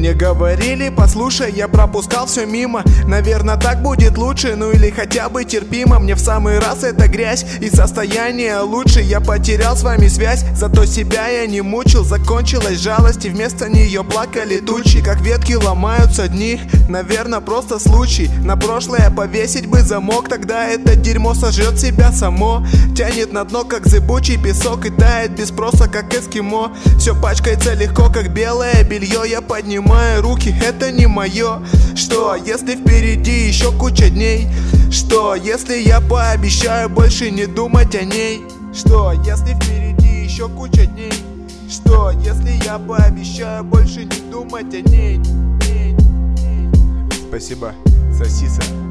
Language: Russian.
Мне говорили, послушай, я пропускал все мимо. Наверное, так будет лучше, ну или хотя бы терпимо. Мне в самый раз эта грязь и состояние лучше. Я потерял с вами связь, зато себя я не мучил. Закончилась жалость и вместо нее плакали тучи. Как ветки ломаются дни, наверное, просто случай. На прошлое повесить бы замок, тогда это дерьмо сожрет себя само. Тянет на дно, как зыбучий песок, и тает без спроса, как эскимо. Все пачкается легко, как белое белье. Я поднимаю руки, это не мое. Что, если впереди еще куча дней? Что, если я пообещаю больше не думать о ней? Что, если впереди еще куча дней? Что, если я пообещаю больше не думать о ней? Спасибо, сосиса.